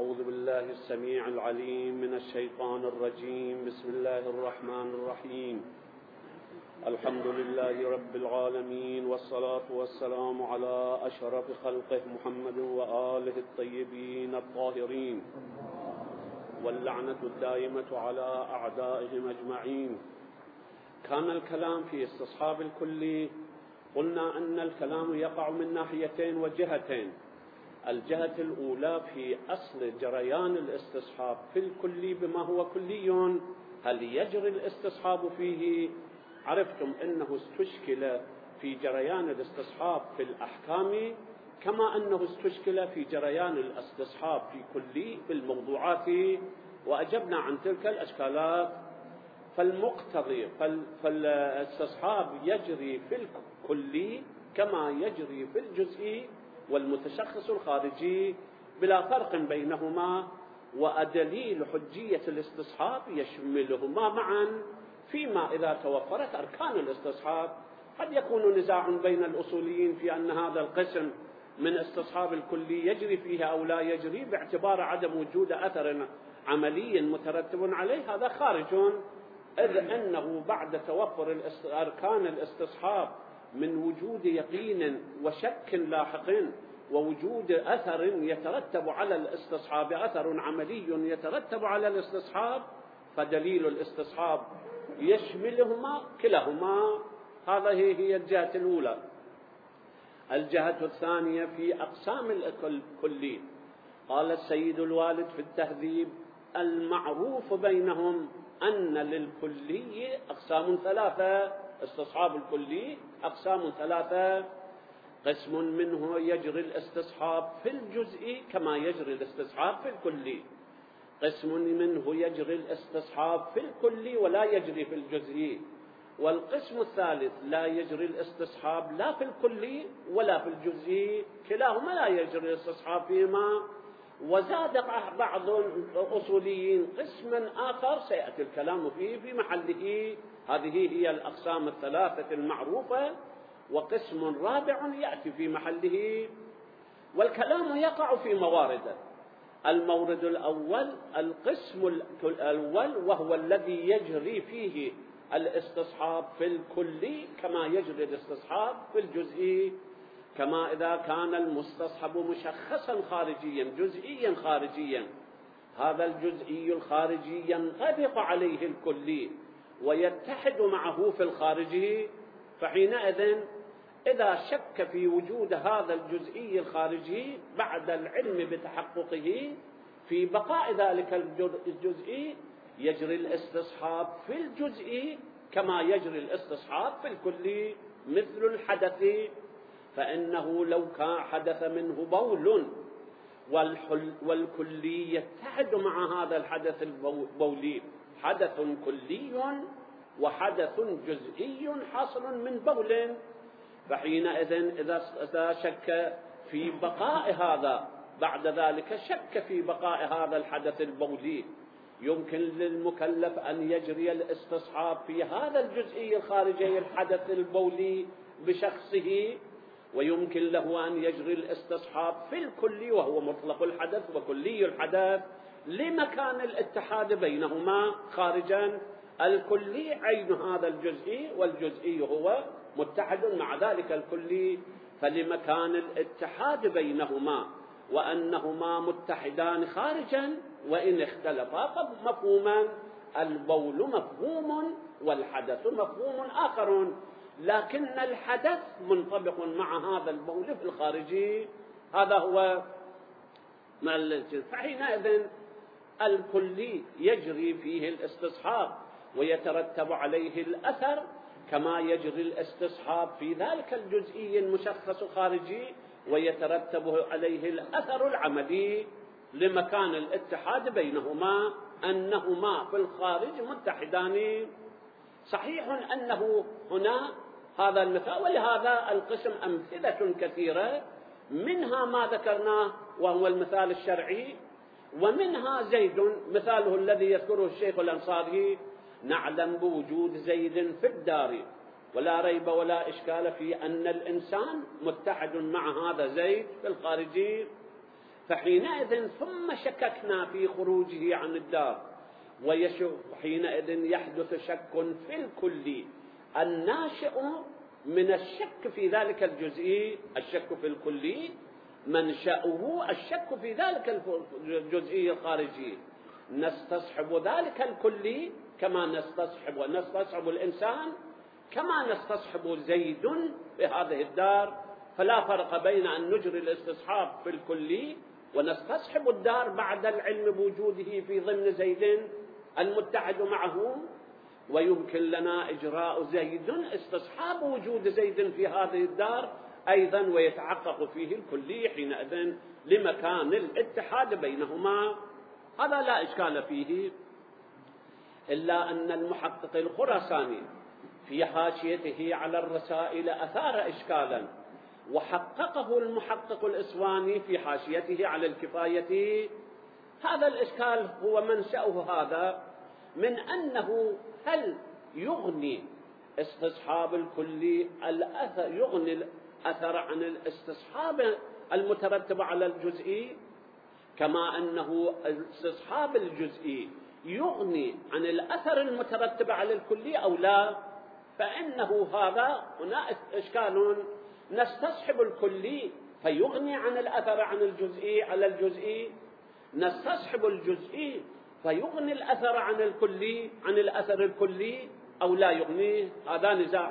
أعوذ بالله السميع العليم من الشيطان الرجيم. بسم الله الرحمن الرحيم. الحمد لله رب العالمين، والصلاة والسلام على أشرف خلقه محمد وآله الطيبين الطاهرين، واللعنة الدائمة على أعدائهم أجمعين. كان الكلام في استصحاب الكلي، قلنا أن الكلام يقع من ناحيتين وجهتين. الجهة الأولى في أصل جريان الاستصحاب في الكلي بما هو كلي، هل يجري الاستصحاب فيه؟ عرفتم أنه استشكل في جريان الاستصحاب في الأحكام كما أنه استشكل في جريان الاستصحاب في كلي بالموضوعات، وأجبنا عن تلك الأشكالات. فالمقتضي فالاستصحاب يجري في الكلي كما يجري في الجزئي والمتشخص الخارجي بلا فرق بينهما، ودليل حجية الاستصحاب يشملهما معا، فيما إذا توفرت أركان الاستصحاب. قد يكون نزاع بين الأصوليين في أن هذا القسم من استصحاب الكلي يجري فيها أو لا يجري باعتبار عدم وجود أثر عملي مترتب عليه، هذا خارج، إذ أنه بعد توفر أركان الاستصحاب من وجود يقين وشك لاحق ووجود أثر يترتب على الاستصحاب، أثر عملي يترتب على الاستصحاب، فدليل الاستصحاب يشملهما كلاهما. هذه هي الجهة الأولى. الجهة الثانية في أقسام الكلي، قال السيد الوالد في التهذيب: المعروف بينهم أن للكلي أقسام ثلاثة. استصحاب الكلي أقسام ثلاثة: قسم منه يجري الاستصحاب في الجزء كما يجري الاستصحاب في الكلي، قسم منه يجري الاستصحاب في الكلي ولا يجري في الجزء، والقسم الثالث لا يجري الاستصحاب لا في الكلي ولا في الجزء، كلاهما لا يجري الاستصحاب فيهما. وزاد بعض الأصوليين قسما آخر سيأتي الكلام فيه في محله. هذه هي الأقسام الثلاثة المعروفة، وقسم رابع يأتي في محله، والكلام يقع في موارده. المورد الأول القسم الأول، وهو الذي يجري فيه الاستصحاب في الكلي كما يجري الاستصحاب في الجزئي، كما إذا كان المستصحب مشخصا خارجيا جزئيا خارجيا، هذا الجزئي الخارجي ينطبق عليه الكلي ويتحد معه في الخارجي، فحينئذ إذا شك في وجود هذا الجزئي الخارجي بعد العلم بتحققه في بقاء ذلك الجزئي، يجري الاستصحاب في الجزئي كما يجري الاستصحاب في الكلي. مثل الحدث، فإنه لو كان حدث منه بول والكلي يتحد مع هذا الحدث البولي، حدث كلي وحدث جزئي حاصل من بول، فحينئذ إذا شك في بقاء هذا بعد ذلك شك في بقاء هذا الحدث البولي، يمكن للمكلف أن يجري الاستصحاب في هذا الجزئي الخارجي الحدث البولي بشخصه، ويمكن له أن يجري الاستصحاب في الكلي وهو مطلق الحدث وكلي الحدث لمكان الاتحاد بينهما خارجا. الكلي عين هذا الجزئي، والجزئي هو متحد مع ذلك الكلي، فلمكان الاتحاد بينهما وأنهما متحدان خارجا وإن اختلفا مفهوما. البول مفهوم والحدث مفهوم آخر، لكن الحدث منطبق مع هذا البول في الخارجي، هذا هو ما الجزء. فحينئذ الكلي يجري فيه الاستصحاب ويترتب عليه الأثر كما يجري الاستصحاب في ذلك الجزئي المشخص خارجي ويترتب عليه الأثر العملي لمكان الاتحاد بينهما، أنهما في الخارج متحدان. صحيح أنه هنا هذا المثال، ولهذا القسم أمثلة كثيرة، منها ما ذكرناه وهو المثال الشرعي، ومنها زيد مثاله الذي يذكره الشيخ الأنصاري: نعلم بوجود زيد في الدار ولا ريب ولا إشكال في أن الإنسان متحد مع هذا زيد في الخارجي. فحينئذ ثم شككنا في خروجه عن الدار، وحينئذ يحدث شك في الكلي الناشئ من الشك في ذلك الجزئي. الشك في الكلي منشأه الشك في ذلك الجزئي الخارجي. نستصحب ذلك الكلي كما نستصحب الإنسان، كما نستصحب زيد في هذه الدار. فلا فرق بين أن نجري الاستصحاب في الكلي ونستصحب الدار بعد العلم بوجوده في ضمن زيد المتحد معه، ويمكن لنا إجراء زيد استصحاب وجود زيد في هذه الدار أيضا، ويتحقق فيه الكلي حينئذ لمكان الاتحاد بينهما. هذا لا إشكال فيه، إلا أن المحقق الخراساني في حاشيته على الرسائل أثار إشكالا، وحققه المحقق الإسواني في حاشيته على الكفاية. هذا الإشكال هو منشأه هذا من أنه هل يغني استصحاب الكلي يغني الأثر عن الاستصحاب المترتب على الجزئي، كما أنه استصحاب الجزئي يغني عن الأثر المترتب على الكلي أو لا؟ فإنه هذا هنا إشكال. نستصحب الكلي فيغني عن الأثر عن الجزئي على الجزئي، نستصحب الجزئي فيغني الأثر عن الكلي عن الأثر الكلي أو لا يغنيه. هذا نزاع.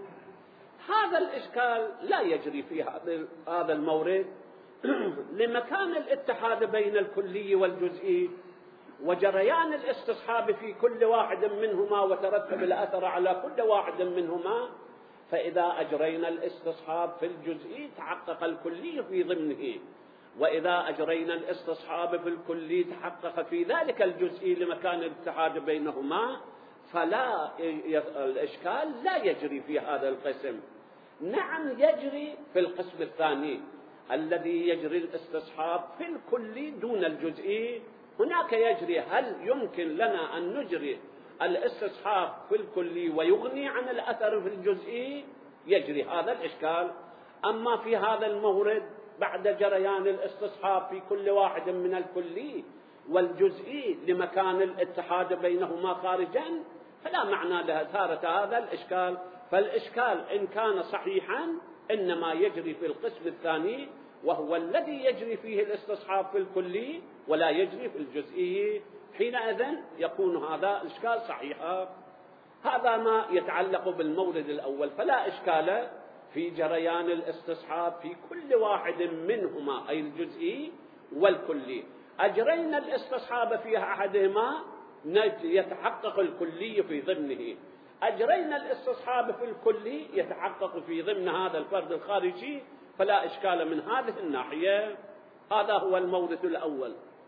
هذا الإشكال لا يجري في هذا المورد لمكان الاتحاد بين الكلي والجزئي وجريان الاستصحاب في كل واحد منهما وترتب الأثر على كل واحد منهما. فإذا أجرينا الاستصحاب في الجزئي تحقق الكلي في ضمنه، وإذا أجرينا الاستصحاب في الكلي تحقق في ذلك الجزئي لمكان الاتحاد بينهما. فلا الإشكال لا يجري في هذا القسم. نعم يجري في القسم الثاني الذي يجري الاستصحاب في الكلي دون الجزئي. هناك يجري، هل يمكن لنا أن نجري الاستصحاب في الكلي ويغني عن الأثر في الجزئي؟ يجري هذا الإشكال. أما في هذا المورد بعد جريان الاستصحاب في كل واحد من الكلي والجزئي لمكان الاتحاد بينهما خارجا فلا معنى لها ثارة هذا الإشكال. فالإشكال إن كان صحيحا إنما يجري في القسم الثاني، وهو الذي يجري فيه الاستصحاب في الكلي ولا يجري في الجزئي. حينئذ يكون هذا الإشكال صحيحا. هذا ما يتعلق بالمورد الأول. فلا إشكال في جريان الاستصحاب في كل واحد منهما أي الجزئي والكلي. أجرينا الاستصحاب في أحدهما يتحقق الكلي في ضمنه، أجرينا الاستصحاب في الكلي يتحقق في ضمن هذا الفرد الخارجي. فلا إشكال من هذه الناحية. هذا هو المورد الأول.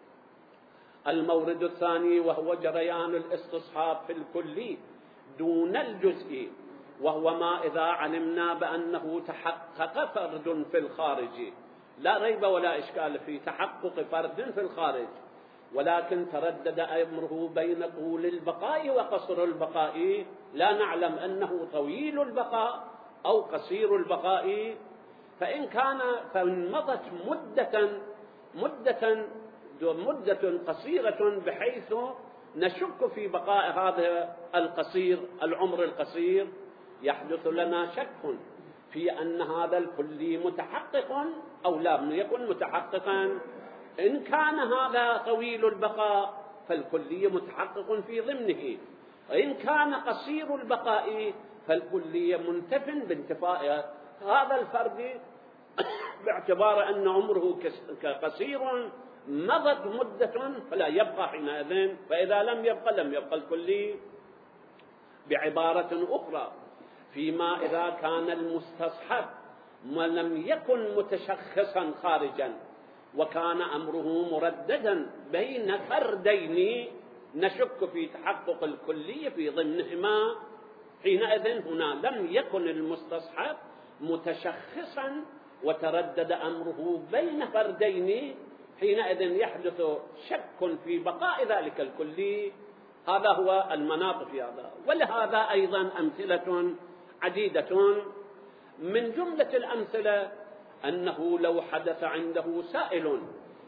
المورد الثاني وهو جريان الاستصحاب في الكلي دون الجزئي، وهو ما إذا علمنا بأنه تحقق فرد في الخارج. لا ريب ولا إشكال في تحقق فرد في الخارج، ولكن تردد أمره بين طول البقاء وقصر البقاء. لا نعلم أنه طويل البقاء أو قصير البقاء. فإن مضت مدة قصيرة بحيث نشك في بقاء هذا القصير العمر القصير، يحدث لنا شك في أن هذا الكلي متحقق أو لم يكن متحققا. إن كان هذا طويل البقاء فالكلي متحقق في ضمنه، وإن كان قصير البقاء فالكلي منتف بانتفاء هذا الفرد باعتبار أن عمره قصير. مضت مدة فلا يبقى حينئذ، فإذا لم يبقى الكلي. بعبارة أخرى، فيما إذا كان المستصحب ولم يكن متشخصا خارجا وكان أمره مرددا بين فردين نشك في تحقق الكلي في ضمنهما، حينئذ هنا لم يكن المستصحب متشخصا وتردد أمره بين فردين، حينئذ يحدث شك في بقاء ذلك الكلي. هذا هو المناط في هذا. ولهذا أيضا أمثلة عديدة. من جملة الأمثلة أنه لو حدث عنده سائل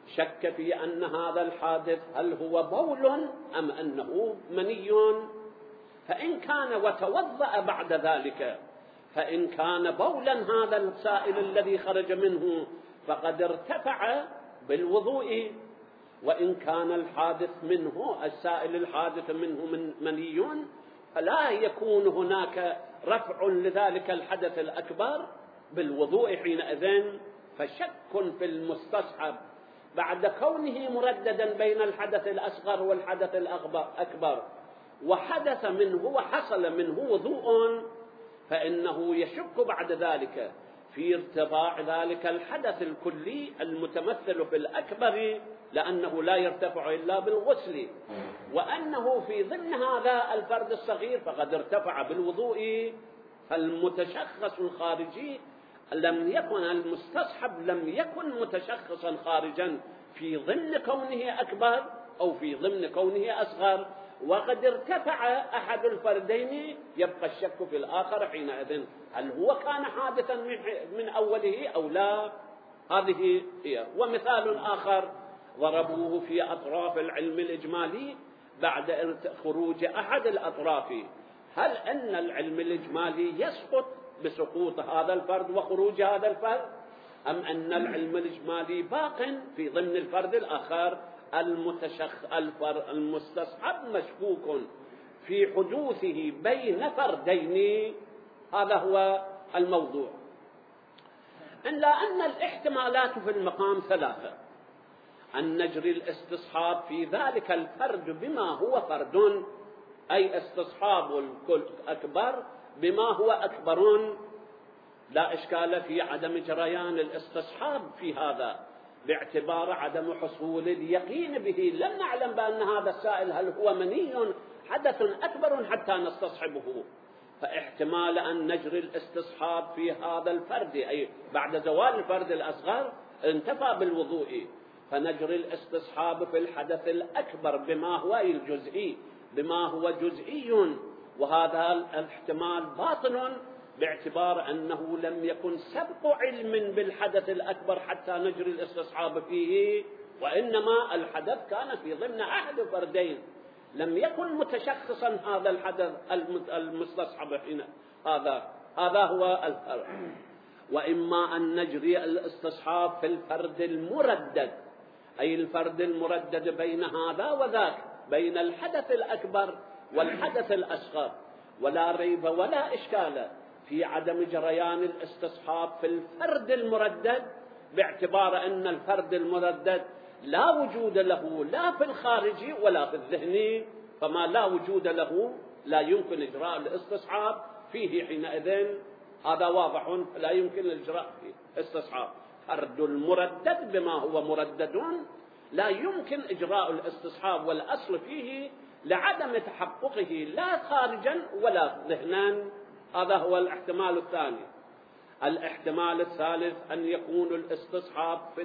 شك في أن هذا الحادث هل هو بول أم أنه مني، فإن كان وتوضأ بعد ذلك، فإن كان بولا هذا السائل الذي خرج منه فقد ارتفع بالوضوء، وإن كان الحادث منه السائل الحادث منه من مني فلا يكون هناك رفع لذلك الحدث الأكبر بالوضوء حينئذ. فشك في المستصحب بعد كونه مرددا بين الحدث الأصغر والحدث الأكبر وحدث منه وحصل منه وضوء، فإنه يشك بعد ذلك في ارتفاع ذلك الحدث الكلي المتمثل في الأكبر، لأنه لا يرتفع إلا بالغسل، وأنه في ضمن هذا الفرد الصغير فقد ارتفع بالوضوء. فالمتشخص الخارجي لم يكن المستصحب لم يكن متشخصا خارجا في ضمن كونه أكبر أو في ضمن كونه أصغر، وقد ارتفع أحد الفردين، يبقى الشك في الآخر حينئذ هل هو كان حادثا من أوله أو لا. هذه هي. ومثال آخر ضربوه في أطراف العلم الإجمالي بعد خروج أحد الأطراف، هل أن العلم الإجمالي يسقط بسقوط هذا الفرد وخروج هذا الفرد، أم أن العلم الإجمالي باق في ضمن الفرد الآخر؟ المستصحب مشكوك في حدوثه بين فردين، هذا هو الموضوع. إلا أن الاحتمالات في المقام ثلاثة: أن نجري الاستصحاب في ذلك الفرد بما هو فرد، أي استصحاب الأكبر بما هو أكبر، لا إشكال في عدم جريان الاستصحاب في هذا باعتبار عدم حصول اليقين به. لم نعلم بأن هذا السائل هل هو مني حدث أكبر حتى نستصحبه، فاحتمال أن نجري الاستصحاب في هذا الفرد أي بعد زوال الفرد الأصغر انتفى بالوضوء، فنجري الاستصحاب في الحدث الأكبر بما هو الجزئي بما هو جزئي، وهذا الاحتمال باطل باعتبار أنه لم يكن سبق علم بالحدث الأكبر حتى نجري الاستصحاب فيه، وإنما الحدث كان في ضمن أحد فردين، لم يكن متشخصا هذا الحدث المستصحب هنا. هذا هو الفرق. وإما أن نجري الاستصحاب في الفرد المردد، أي الفرد المردد بين هذا وذاك، بين الحدث الأكبر والحدث الأصغر، ولا ريب ولا إشكال في عدم جريان الاستصحاب في الفرد المردد باعتبار أن الفرد المردد لا وجود له لا في الخارج ولا في الذهن، فما لا وجود له لا يمكن إجراء الاستصحاب فيه حينئذ، هذا واضح، لا يمكن الإجراء فيه استصحاب. فرد المردد بما هو مردد لا يمكن إجراء الاستصحاب، والأصل فيه لعدم تحققه لا خارجا ولا ذهنا. هذا هو الاحتمال الثاني. الاحتمال الثالث أن يكون الاستصحاب في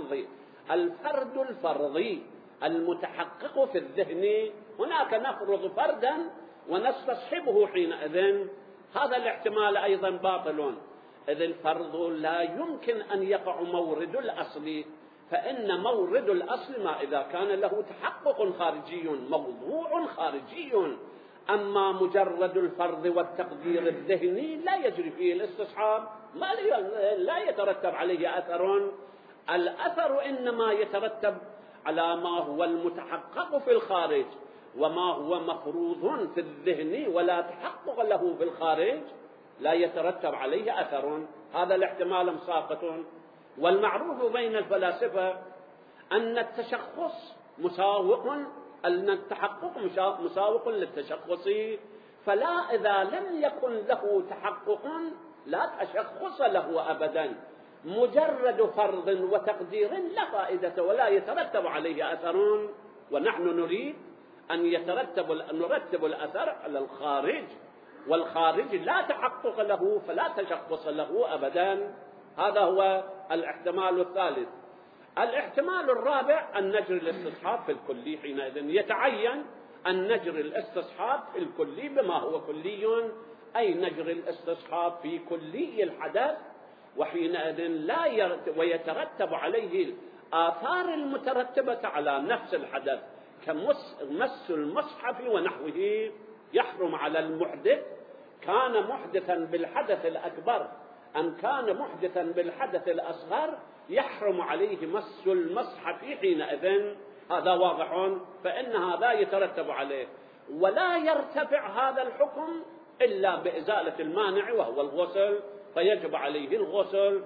الفرد الفرضي المتحقق في الذهن، هناك نفرض فردا ونستصحبه حينئذ، هذا الاحتمال أيضا باطل، إذ الفرض لا يمكن أن يقع مورد الأصل، فإن مورد الأصل ما إذا كان له تحقق خارجي موضوع خارجي، أما مجرد الفرض والتقدير الذهني لا يجري فيه الاستصحاب، لا يترتب عليه أثر. الأثر إنما يترتب على ما هو المتحقق في الخارج، وما هو مفروض في الذهن ولا تحقق له في الخارج لا يترتب عليه أثر. هذا الاحتمال مساقط. والمعروف بين الفلاسفة أن التشخص مساوق، أن التحقق مساوق للتشخص، فلا إذا لم يكن له تحقق لا تشخص له أبدا، مجرد فرض وتقدير لا فائدة ولا يترتب عليه أثر. ونحن نريد أن نرتب الأثر على الخارج، والخارج لا تحقق له فلا تشخص له أبدا. هذا هو الاحتمال الثالث. الاحتمال الرابع أن نجري الاستصحاب في الكلي، حينئذ يتعين أن نجري الاستصحاب في الكلي بما هو كلي، أي نجري الاستصحاب في كلي الحدث، وحينئذ ويترتب عليه الآثار المترتبة على نفس الحدث كمس المصحف ونحوه يحرم على المحدث، كان محدثا بالحدث الأكبر أم كان محدثا بالحدث الأصغر، يحرم عليه مس المصحف حينئذ. هذا واضح، فإن هذا يترتب عليه، ولا يرتفع هذا الحكم إلا بإزالة المانع وهو الغسل، فيجب عليه الغسل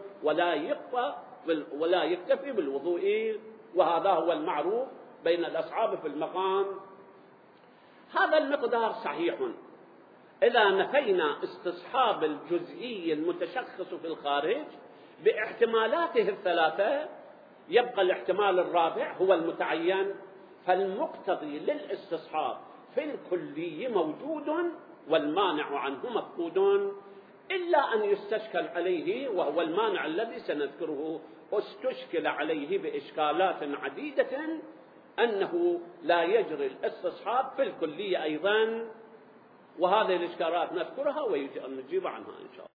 ولا يكتفي بالوضوء، وهذا هو المعروف بين الأصحاب في المقام. هذا المقدار صحيح إذا نفينا استصحاب الجزئي المتشخص في الخارج باحتمالاته الثلاثة، يبقى الاحتمال الرابع هو المتعين، فالمقتضي للاستصحاب في الكلي موجود والمانع عنه مفقود، إلا أن يستشكل عليه، وهو المانع الذي سنذكره. استشكل عليه بإشكالات عديدة أنه لا يجري الاستصحاب في الكلية أيضا، وهذه الإشكالات نذكرها ونجيب عنها إن شاء الله.